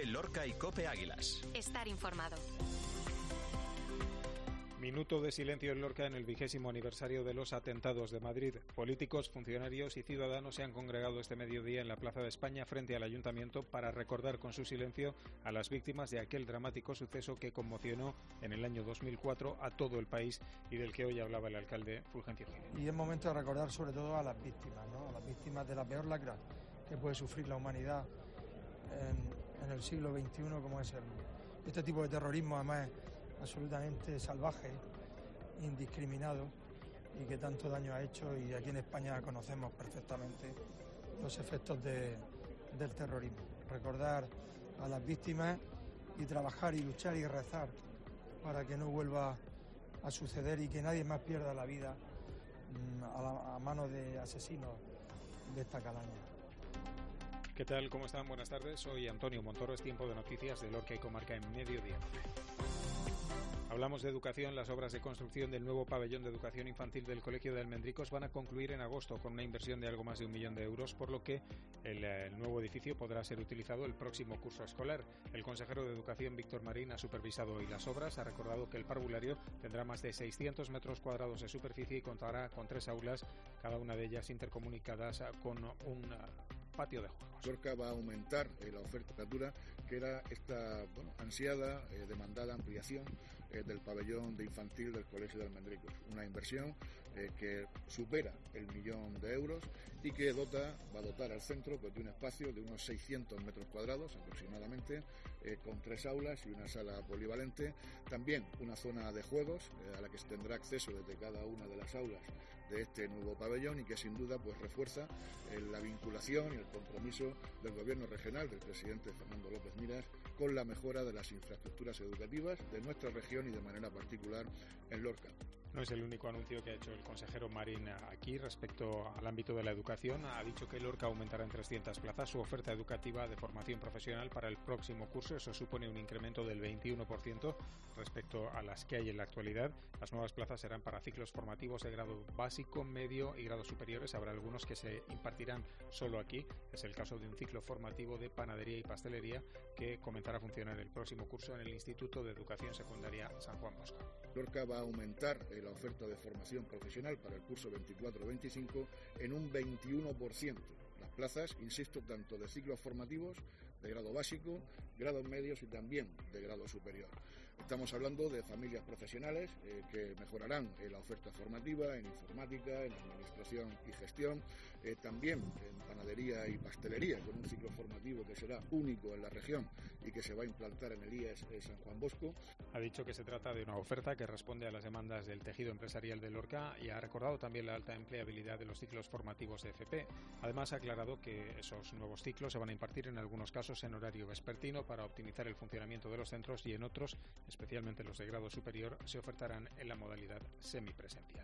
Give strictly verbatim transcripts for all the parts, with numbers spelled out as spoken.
Lorca y COPE Águilas. Estar informado. Minuto de silencio en Lorca en el vigésimo aniversario de los atentados de Madrid. Políticos, funcionarios y ciudadanos se han congregado este mediodía en la Plaza de España frente al Ayuntamiento para recordar con su silencio a las víctimas de aquel dramático suceso que conmocionó en el año dos mil cuatro a todo el país y del que hoy hablaba el alcalde Fulgencio Gil. Y es momento de recordar sobre todo a las víctimas, ¿no? A las víctimas de la peor lacra que puede sufrir la humanidad en, en el siglo veintiuno, como es el, este tipo de terrorismo, además absolutamente salvaje, indiscriminado y que tanto daño ha hecho, y aquí en España conocemos perfectamente los efectos de, del terrorismo. Recordar a las víctimas y trabajar y luchar y rezar para que no vuelva a suceder y que nadie más pierda la vida a, la, a manos de asesinos de esta calaña. ¿Qué tal? ¿Cómo están? Buenas tardes. Soy Antonio Montoro. Es tiempo de noticias de Lorca y Comarca en Mediodía. Hablamos de educación. Las obras de construcción del nuevo pabellón de educación infantil del Colegio de Almendricos van a concluir en agosto con una inversión de algo más de un millón de euros, por lo que el, el nuevo edificio podrá ser utilizado el próximo curso escolar. El consejero de Educación, Víctor Marín, ha supervisado hoy las obras. Ha recordado que el parvulario tendrá más de seiscientos metros cuadrados de superficie y contará con tres aulas, cada una de ellas intercomunicadas con un patio de juegos. Lorca va a aumentar eh, la oferta de literatura, que era esta bueno, ansiada, eh, demandada ampliación eh, del pabellón de infantil del Colegio de Almendricos. Una inversión eh, que supera el millón de euros y que dota, va a dotar al centro pues, de un espacio de unos seiscientos metros cuadrados aproximadamente, eh, con tres aulas y una sala polivalente. También una zona de juegos eh, a la que se tendrá acceso desde cada una de las aulas de este nuevo pabellón y que sin duda pues refuerza eh, la vinculación y el compromiso del Gobierno regional del presidente Fernando López Miras con la mejora de las infraestructuras educativas de nuestra región y de manera particular en Lorca. No es el único anuncio que ha hecho el consejero Marín aquí respecto al ámbito de la educación. Ha dicho que Lorca aumentará en trescientas plazas su oferta educativa de formación profesional para el próximo curso. Eso supone un incremento del veintiuno por ciento respecto a las que hay en la actualidad. Las nuevas plazas serán para ciclos formativos de grado básico, medio y grados superiores. Habrá algunos que se impartirán solo aquí. Es el caso de un ciclo formativo de panadería y pastelería que comenzará a funcionar el próximo curso en el Instituto de Educación Secundaria San Juan Bosco. Lorca va a aumentar la oferta de formación profesional para el curso veinticuatro veinticinco en un veintiuno por ciento. Las plazas, insisto, tanto de ciclos formativos, de grado básico, grados medios y también de grado superior. Estamos hablando de familias profesionales eh, que mejorarán eh, la oferta formativa en informática, en administración y gestión, eh, también en panadería y pastelería, con un ciclo formativo que será único en la región y que se va a implantar en el I E S eh, San Juan Bosco. Ha dicho que se trata de una oferta que responde a las demandas del tejido empresarial de Lorca y ha recordado también la alta empleabilidad de los ciclos formativos de F P. Además, ha aclarado que esos nuevos ciclos se van a impartir en algunos casos en horario vespertino para optimizar el funcionamiento de los centros y en otros, especialmente los de grado superior, se ofertarán en la modalidad semipresencial.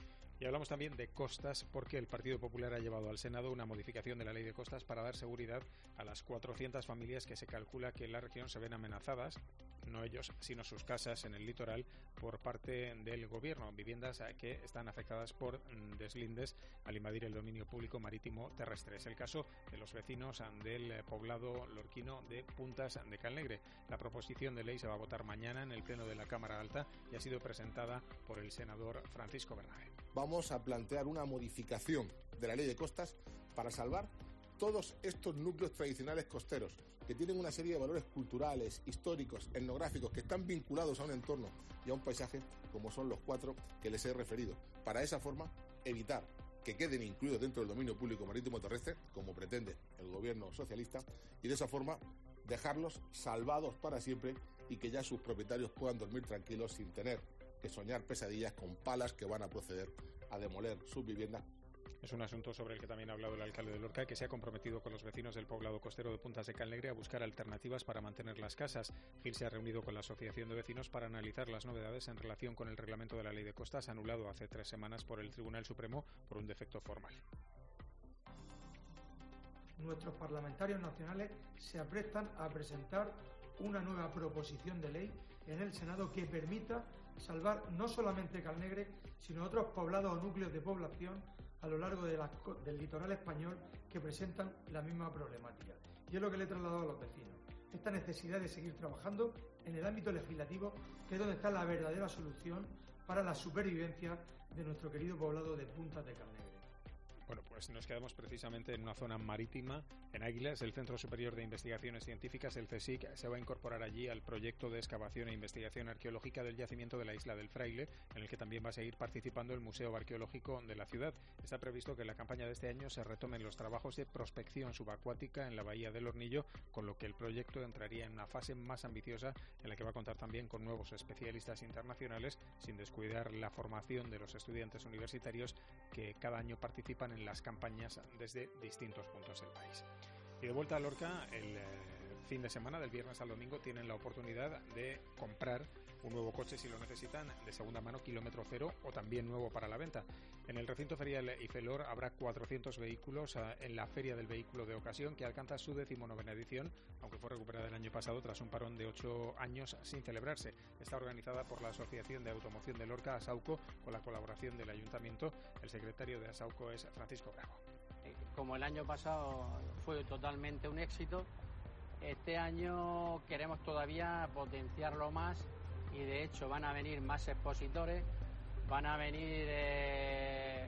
Y hablamos también de costas porque el Partido Popular ha llevado al Senado una modificación de la Ley de Costas para dar seguridad a las cuatrocientas familias que se calcula que en la región se ven amenazadas, no ellos, sino sus casas en el litoral, por parte del Gobierno, viviendas que están afectadas por deslindes al invadir el dominio público marítimo terrestre. Es el caso de los vecinos del poblado lorquino de Puntas de Calnegre. La proposición de ley se va a votar mañana en el Pleno de la Cámara Alta y ha sido presentada por el senador Francisco Bernabe. Vamos a plantear una modificación de la Ley de Costas para salvar todos estos núcleos tradicionales costeros que tienen una serie de valores culturales, históricos, etnográficos que están vinculados a un entorno y a un paisaje como son los cuatro que les he referido. Para esa forma evitar que queden incluidos dentro del dominio público marítimo terrestre, como pretende el gobierno socialista, y de esa forma dejarlos salvados para siempre y que ya sus propietarios puedan dormir tranquilos sin tener que soñar pesadillas con palas que van a proceder a demoler sus viviendas. Es un asunto sobre el que también ha hablado el alcalde de Lorca, que se ha comprometido con los vecinos del poblado costero de Puntas de Calnegre a buscar alternativas para mantener las casas. Gil se ha reunido con la Asociación de Vecinos para analizar las novedades en relación con el reglamento de la Ley de Costas, anulado hace tres semanas por el Tribunal Supremo por un defecto formal. Nuestros parlamentarios nacionales se aprestan a presentar una nueva proposición de ley en el Senado que permita salvar no solamente Calnegre, sino otros poblados o núcleos de población a lo largo de la, del litoral español que presentan la misma problemática. Y es lo que le he trasladado a los vecinos. esta necesidad de seguir trabajando en el ámbito legislativo, que es donde está la verdadera solución para la supervivencia de nuestro querido poblado de Puntas de Carnegre. Bueno, pues nos quedamos precisamente en una zona marítima, en Águilas. El Centro Superior de Investigaciones Científicas, el CSIC, se va a incorporar allí al proyecto de excavación e investigación arqueológica del yacimiento de la Isla del Fraile, en el que también va a seguir participando el Museo Arqueológico de la ciudad. Está previsto que en la campaña de este año se retomen los trabajos de prospección subacuática en la bahía del Hornillo, con lo que el proyecto entraría en una fase más ambiciosa, en la que va a contar también con nuevos especialistas internacionales, sin descuidar la formación de los estudiantes universitarios que cada año participan en en las campañas desde distintos puntos del país. Y de vuelta a Lorca, el eh, fin de semana, del viernes al domingo, tienen la oportunidad de comprar un nuevo coche si lo necesitan, de segunda mano, kilómetro cero, o también nuevo para la venta. En el recinto ferial Ifelor habrá cuatrocientos vehículos uh, en la Feria del Vehículo de Ocasión, que alcanza su decimonovena edición, aunque fue recuperada el año pasado tras un parón de ocho años sin celebrarse. Está organizada por la Asociación de Automoción de Lorca, ASAUCO, con la colaboración del Ayuntamiento. El secretario de ASAUCO es Francisco Bravo. Como el año pasado fue totalmente un éxito, este año queremos todavía potenciarlo más y de hecho van a venir más expositores, van a venir, eh,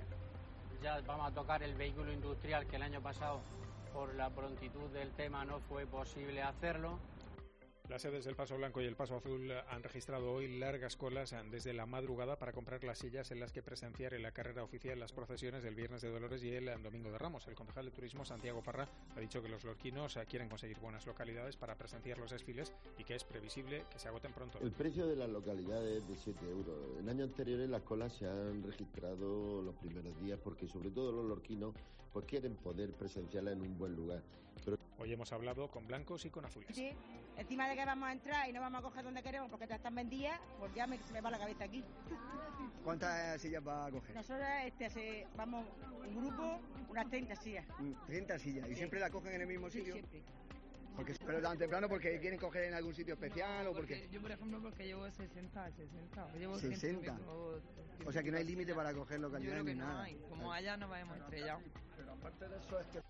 ya vamos a tocar el vehículo industrial, que el año pasado por la prontitud del tema no fue posible hacerlo. Las sedes del Paso Blanco y el Paso Azul han registrado hoy largas colas desde la madrugada para comprar las sillas en las que presenciar en la carrera oficial las procesiones del Viernes de Dolores y el Domingo de Ramos. El concejal de Turismo, Santiago Parra, ha dicho que los lorquinos quieren conseguir buenas localidades para presenciar los desfiles y que es previsible que se agoten pronto. El precio de las localidades es de siete euros. En años anteriores las colas se han registrado los primeros días porque sobre todo los lorquinos pues quieren poder presenciarla en un buen lugar. Pero... Hoy hemos hablado con blancos y con azules. Sí, encima de que vamos a entrar y no vamos a coger donde queremos porque ya están vendidas, pues ya me, me va la cabeza aquí. ¿Cuántas sillas va a coger? Nosotros este, se, vamos un grupo, unas treinta sillas. treinta sillas, ¿y sí. siempre la cogen en el mismo sitio? Sí, siempre. Porque, pero tan temprano porque quieren coger en algún sitio especial no, o porque... porque... Yo, por ejemplo, porque llevo sesenta, sesenta. Llevo sesenta. Meto, o sea que no hay límite para coger localidades ni no nada. Hay. Como allá nos vamos estrellados. Pero aparte de eso es que...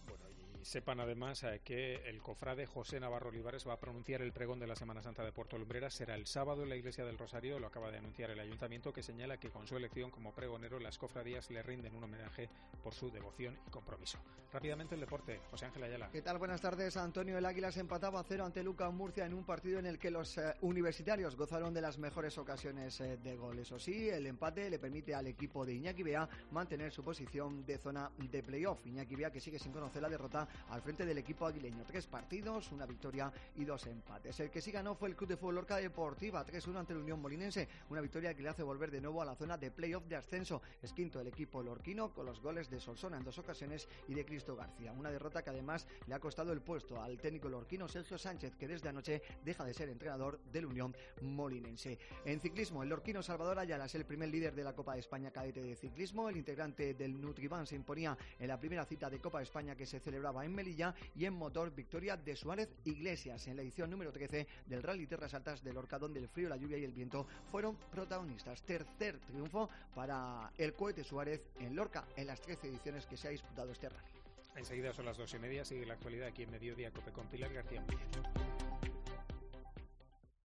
Sepan además eh, que el cofrade José Navarro Olivares va a pronunciar el pregón de la Semana Santa de Puerto Lumbreras. Será el sábado en la Iglesia del Rosario. Lo acaba de anunciar el Ayuntamiento, que señala que con su elección como pregonero las cofradías le rinden un homenaje por su devoción y compromiso. Rápidamente el deporte, José Ángel Ayala. ¿Qué tal? Buenas tardes. Antonio, el Águila se empataba a cero ante Lucas Murcia en un partido en el que los eh, universitarios gozaron de las mejores ocasiones eh, de gol. Eso sí, el empate le permite al equipo de Iñaki Bea mantener su posición de zona de playoff. Iñaki Bea, que sigue sin conocer la derrota al frente del equipo aguileño. Tres partidos, una victoria y dos empates. El que sí ganó fue el Club de Fútbol Lorca Deportiva, tres uno ante el Unión Molinense, una victoria que le hace volver de nuevo a la zona de playoff de ascenso. Es quinto el equipo lorquino con los goles de Solsona en dos ocasiones y de Cristo García. Una derrota que además le ha costado el puesto al técnico lorquino Sergio Sánchez, que desde anoche deja de ser entrenador del Unión Molinense. En ciclismo, el lorquino Salvador Ayala es el primer líder de la Copa de España cadete de ciclismo. El integrante del Nutribán se imponía en la primera cita de Copa de España que se celebraba en Melilla, y en motor, victoria de Suárez Iglesias en la edición número trece del Rally Terras Altas de Lorca, donde el frío, la lluvia y el viento fueron protagonistas. Tercer triunfo para el Cohete Suárez en Lorca en las trece ediciones que se ha disputado este rally. Enseguida son las dos y media, sigue la actualidad aquí en Mediodía Cope con Pilar García Muñiz.